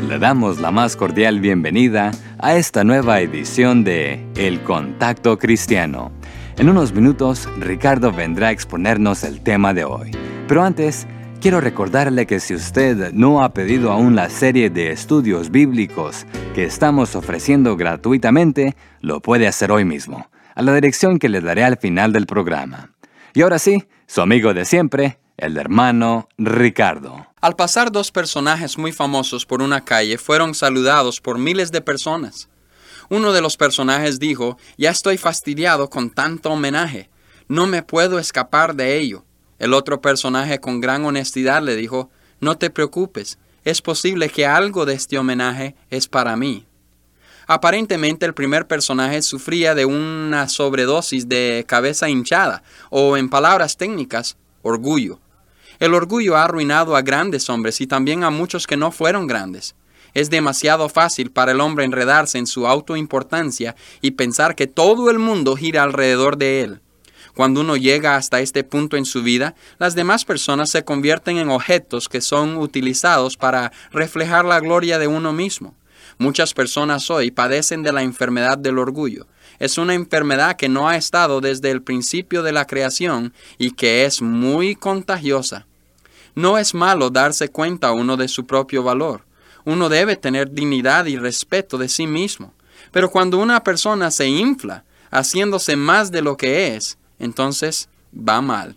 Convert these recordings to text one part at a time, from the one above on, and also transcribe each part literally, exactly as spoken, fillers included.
Le damos la más cordial bienvenida a esta nueva edición de El Contacto Cristiano. En unos minutos, Ricardo vendrá a exponernos el tema de hoy. Pero antes, quiero recordarle que si usted no ha pedido aún la serie de estudios bíblicos que estamos ofreciendo gratuitamente, lo puede hacer hoy mismo, a la dirección que le daré al final del programa. Y ahora sí, su amigo de siempre, el hermano Ricardo. Al pasar dos personajes muy famosos por una calle, fueron saludados por miles de personas. Uno de los personajes dijo: «Ya estoy fastidiado con tanto homenaje. No me puedo escapar de ello». El otro personaje con gran honestidad le dijo: «No te preocupes, es posible que algo de este homenaje es para mí». Aparentemente el primer personaje sufría de una sobredosis de cabeza hinchada, o en palabras técnicas, orgullo. El orgullo ha arruinado a grandes hombres y también a muchos que no fueron grandes. Es demasiado fácil para el hombre enredarse en su autoimportancia y pensar que todo el mundo gira alrededor de él. Cuando uno llega hasta este punto en su vida, las demás personas se convierten en objetos que son utilizados para reflejar la gloria de uno mismo. Muchas personas hoy padecen de la enfermedad del orgullo. Es una enfermedad que no ha estado desde el principio de la creación y que es muy contagiosa. No es malo darse cuenta uno de su propio valor. Uno debe tener dignidad y respeto de sí mismo. Pero cuando una persona se infla, haciéndose más de lo que es, entonces va mal.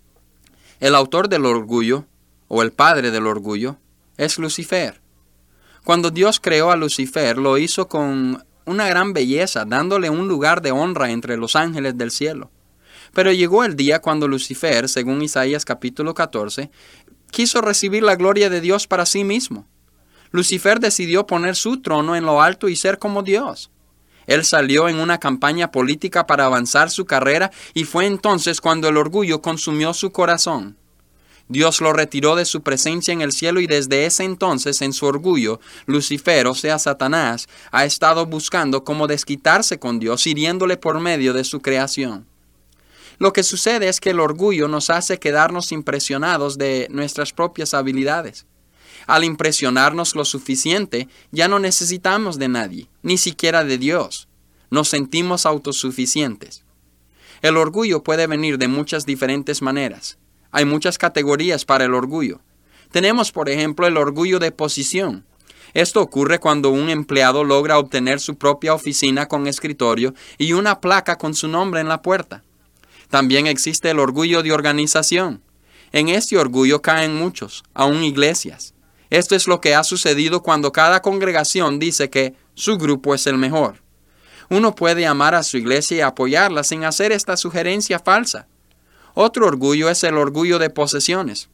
El autor del orgullo, o el padre del orgullo, es Lucifer. Cuando Dios creó a Lucifer, lo hizo con una gran belleza, dándole un lugar de honra entre los ángeles del cielo. Pero llegó el día cuando Lucifer, según Isaías capítulo catorce, quiso recibir la gloria de Dios para sí mismo. Lucifer decidió poner su trono en lo alto y ser como Dios. Él salió en una campaña política para avanzar su carrera y fue entonces cuando el orgullo consumió su corazón. Dios lo retiró de su presencia en el cielo y desde ese entonces, en su orgullo, Lucifer, o sea Satanás, ha estado buscando cómo desquitarse con Dios, hiriéndole por medio de su creación. Lo que sucede es que el orgullo nos hace quedarnos impresionados de nuestras propias habilidades. Al impresionarnos lo suficiente, ya no necesitamos de nadie, ni siquiera de Dios. Nos sentimos autosuficientes. El orgullo puede venir de muchas diferentes maneras. Hay muchas categorías para el orgullo. Tenemos, por ejemplo, el orgullo de posición. Esto ocurre cuando un empleado logra obtener su propia oficina con escritorio y una placa con su nombre en la puerta. También existe el orgullo de organización. En este orgullo caen muchos, aún iglesias. Esto es lo que ha sucedido cuando cada congregación dice que su grupo es el mejor. Uno puede amar a su iglesia y apoyarla sin hacer esta sugerencia falsa. Otro orgullo es el orgullo de posesiones.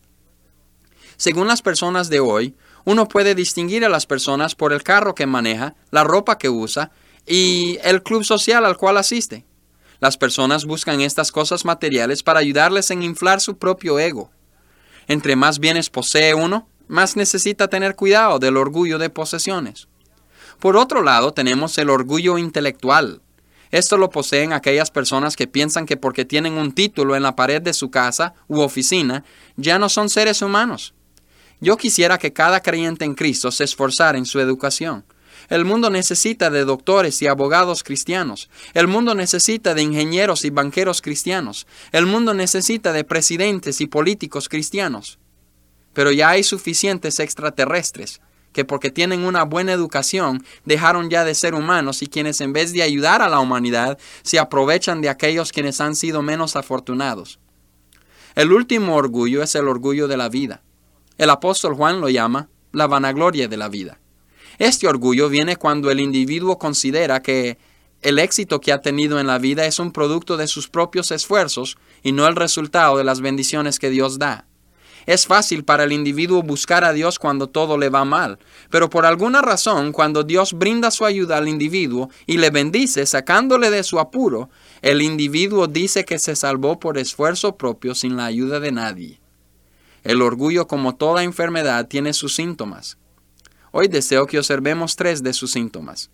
Según las personas de hoy, uno puede distinguir a las personas por el carro que maneja, la ropa que usa y el club social al cual asiste. Las personas buscan estas cosas materiales para ayudarles en inflar su propio ego. Entre más bienes posee uno, más necesita tener cuidado del orgullo de posesiones. Por otro lado, tenemos el orgullo intelectual. Esto lo poseen aquellas personas que piensan que porque tienen un título en la pared de su casa u oficina, ya no son seres humanos. Yo quisiera que cada creyente en Cristo se esforzara en su educación. El mundo necesita de doctores y abogados cristianos. El mundo necesita de ingenieros y banqueros cristianos. El mundo necesita de presidentes y políticos cristianos. Pero ya hay suficientes extraterrestres que porque tienen una buena educación dejaron ya de ser humanos y quienes en vez de ayudar a la humanidad se aprovechan de aquellos quienes han sido menos afortunados. El último orgullo es el orgullo de la vida. El apóstol Juan lo llama la vanagloria de la vida. Este orgullo viene cuando el individuo considera que el éxito que ha tenido en la vida es un producto de sus propios esfuerzos y no el resultado de las bendiciones que Dios da. Es fácil para el individuo buscar a Dios cuando todo le va mal, pero por alguna razón, cuando Dios brinda su ayuda al individuo y le bendice sacándole de su apuro, el individuo dice que se salvó por esfuerzo propio sin la ayuda de nadie. El orgullo, como toda enfermedad, tiene sus síntomas. Hoy deseo que observemos tres de sus síntomas.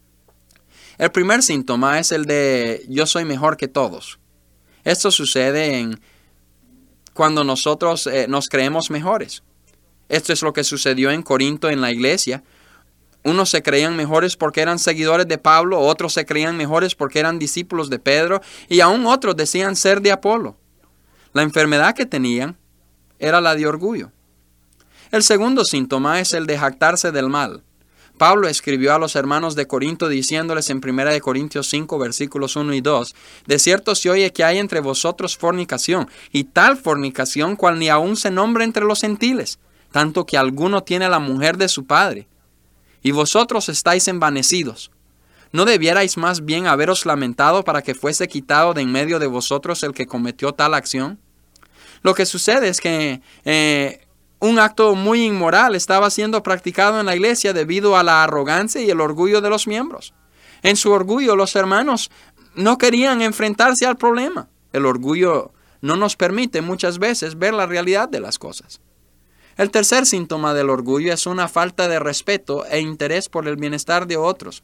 El primer síntoma es el de yo soy mejor que todos. Esto sucede en cuando nosotros eh, nos creemos mejores. Esto es lo que sucedió en Corinto en la iglesia. Unos se creían mejores porque eran seguidores de Pablo, otros se creían mejores porque eran discípulos de Pedro, y aún otros decían ser de Apolo. La enfermedad que tenían era la de orgullo. El segundo síntoma es el de jactarse del mal. Pablo escribió a los hermanos de Corinto diciéndoles en primera de Corintios cinco, versículos uno y dos, «De cierto se oye que hay entre vosotros fornicación, y tal fornicación cual ni aún se nombra entre los gentiles, tanto que alguno tiene la mujer de su padre. Y vosotros estáis envanecidos. ¿No debierais más bien haberos lamentado para que fuese quitado de en medio de vosotros el que cometió tal acción?» Lo que sucede es que eh, un acto muy inmoral estaba siendo practicado en la iglesia debido a la arrogancia y el orgullo de los miembros. En su orgullo, los hermanos no querían enfrentarse al problema. El orgullo no nos permite muchas veces ver la realidad de las cosas. El tercer síntoma del orgullo es una falta de respeto e interés por el bienestar de otros.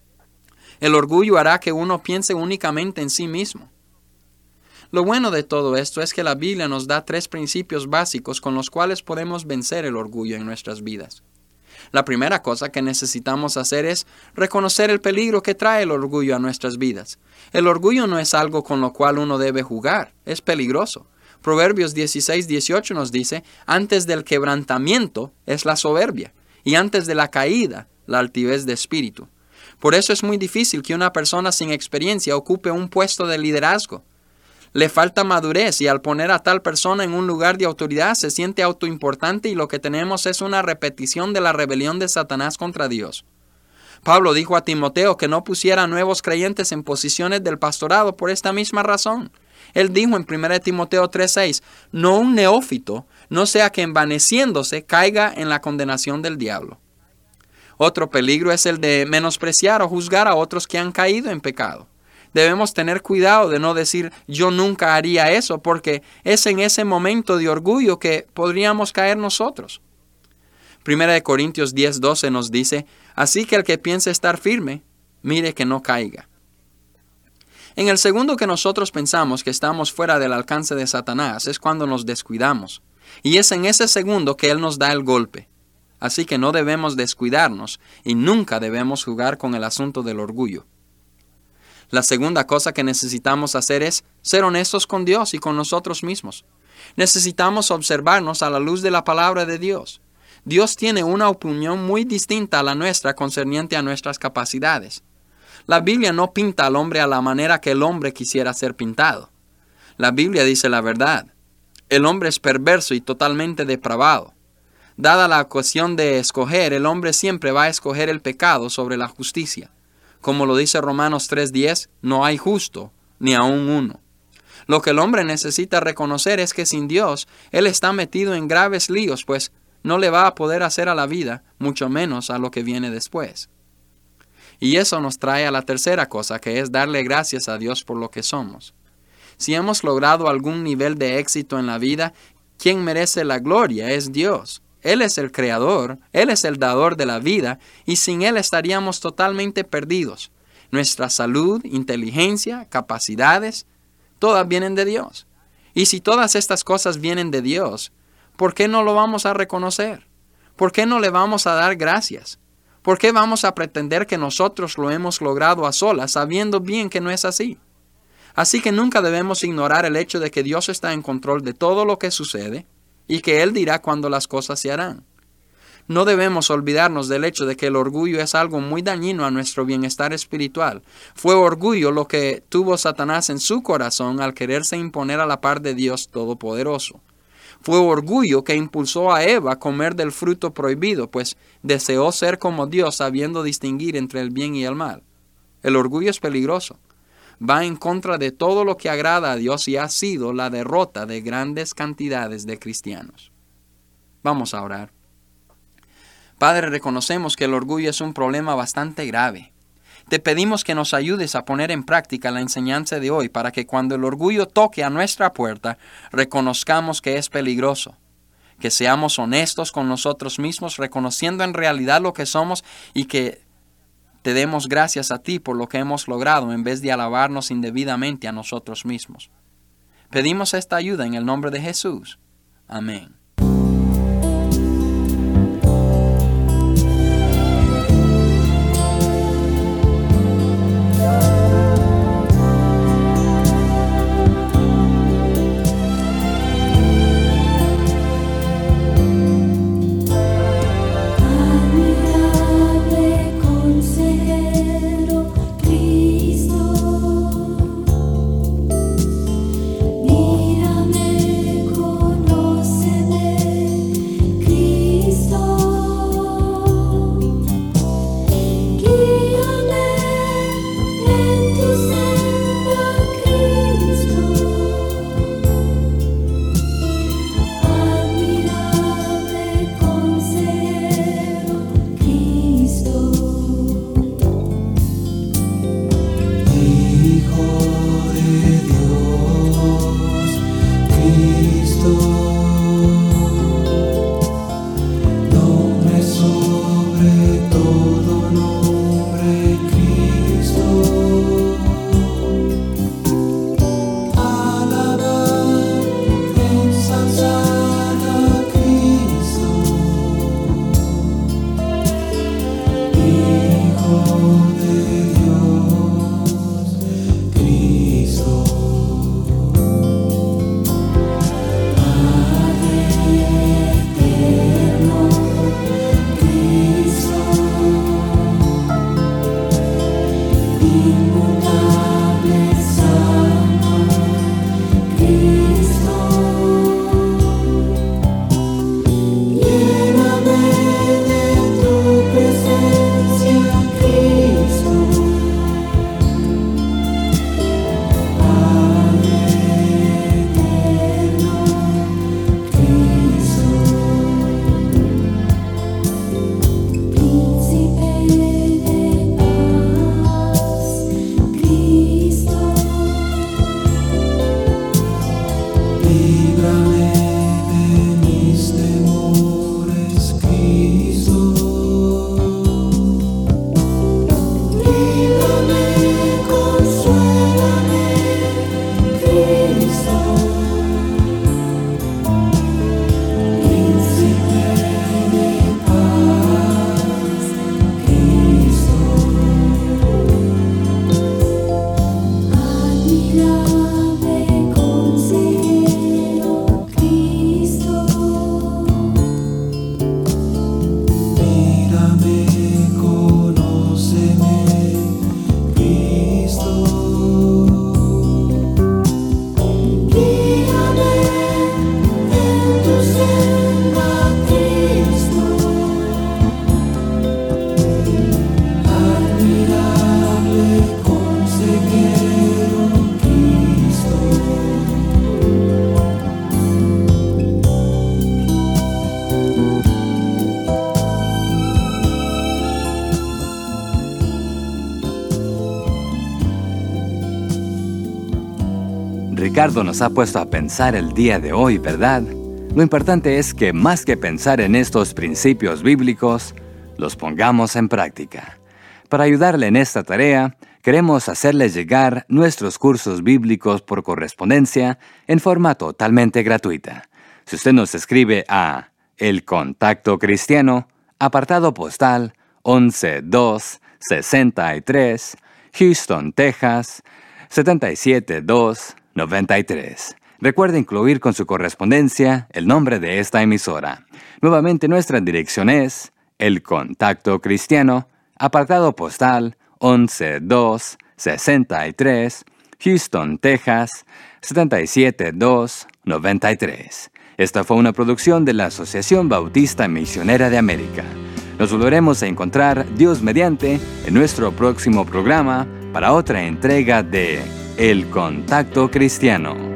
El orgullo hará que uno piense únicamente en sí mismo. Lo bueno de todo esto es que la Biblia nos da tres principios básicos con los cuales podemos vencer el orgullo en nuestras vidas. La primera cosa que necesitamos hacer es reconocer el peligro que trae el orgullo a nuestras vidas. El orgullo no es algo con lo cual uno debe jugar, es peligroso. Proverbios dieciséis, dieciocho nos dice, «Antes del quebrantamiento es la soberbia, y antes de la caída, la altivez de espíritu». Por eso es muy difícil que una persona sin experiencia ocupe un puesto de liderazgo. Le falta madurez y al poner a tal persona en un lugar de autoridad se siente autoimportante y lo que tenemos es una repetición de la rebelión de Satanás contra Dios. Pablo dijo a Timoteo que no pusiera nuevos creyentes en posiciones del pastorado por esta misma razón. Él dijo en primera de Timoteo tres seis, «No un neófito, no sea que envaneciéndose caiga en la condenación del diablo». Otro peligro es el de menospreciar o juzgar a otros que han caído en pecado. Debemos tener cuidado de no decir yo nunca haría eso, porque es en ese momento de orgullo que podríamos caer nosotros. Primera de Corintios diez doce nos dice, «Así que el que piense estar firme, mire que no caiga». En el segundo que nosotros pensamos que estamos fuera del alcance de Satanás es cuando nos descuidamos. Y es en ese segundo que Él nos da el golpe. Así que no debemos descuidarnos y nunca debemos jugar con el asunto del orgullo. La segunda cosa que necesitamos hacer es ser honestos con Dios y con nosotros mismos. Necesitamos observarnos a la luz de la palabra de Dios. Dios tiene una opinión muy distinta a la nuestra concerniente a nuestras capacidades. La Biblia no pinta al hombre a la manera que el hombre quisiera ser pintado. La Biblia dice la verdad. El hombre es perverso y totalmente depravado. Dada la ocasión de escoger, el hombre siempre va a escoger el pecado sobre la justicia. Como lo dice Romanos tres diez, no hay justo, ni aun uno. Lo que el hombre necesita reconocer es que sin Dios, él está metido en graves líos, pues no le va a poder hacer a la vida, mucho menos a lo que viene después. Y eso nos trae a la tercera cosa, que es darle gracias a Dios por lo que somos. Si hemos logrado algún nivel de éxito en la vida, quien merece la gloria es Dios. Él es el creador, Él es el dador de la vida, y sin Él estaríamos totalmente perdidos. Nuestra salud, inteligencia, capacidades, todas vienen de Dios. Y si todas estas cosas vienen de Dios, ¿por qué no lo vamos a reconocer? ¿Por qué no le vamos a dar gracias? ¿Por qué vamos a pretender que nosotros lo hemos logrado a solas, sabiendo bien que no es así? Así que nunca debemos ignorar el hecho de que Dios está en control de todo lo que sucede y que Él dirá cuándo las cosas se harán. No debemos olvidarnos del hecho de que el orgullo es algo muy dañino a nuestro bienestar espiritual. Fue orgullo lo que tuvo Satanás en su corazón al quererse imponer a la par de Dios Todopoderoso. Fue orgullo que impulsó a Eva a comer del fruto prohibido, pues deseó ser como Dios sabiendo distinguir entre el bien y el mal. El orgullo es peligroso. Va en contra de todo lo que agrada a Dios y ha sido la derrota de grandes cantidades de cristianos. Vamos a orar. Padre, reconocemos que el orgullo es un problema bastante grave. Te pedimos que nos ayudes a poner en práctica la enseñanza de hoy para que cuando el orgullo toque a nuestra puerta, reconozcamos que es peligroso. Que seamos honestos con nosotros mismos, reconociendo en realidad lo que somos y que te demos gracias a ti por lo que hemos logrado en vez de alabarnos indebidamente a nosotros mismos. Pedimos esta ayuda en el nombre de Jesús. Amén. Ricardo nos ha puesto a pensar el día de hoy, ¿verdad? Lo importante es que más que pensar en estos principios bíblicos, los pongamos en práctica. Para ayudarle en esta tarea, queremos hacerle llegar nuestros cursos bíblicos por correspondencia en forma totalmente gratuita. Si usted nos escribe a El Contacto Cristiano, apartado postal once dos sesenta y tres, Houston, Texas, setenta y siete dos noventa y tres. Recuerde incluir con su correspondencia el nombre de esta emisora. Nuevamente nuestra dirección es El Contacto Cristiano, apartado postal once dos sesenta y tres, Houston, Texas, setenta y siete dos noventa y tres. Esta fue una producción de la Asociación Bautista Misionera de América. Nos volveremos a encontrar, Dios mediante, en nuestro próximo programa para otra entrega de El Contacto Cristiano.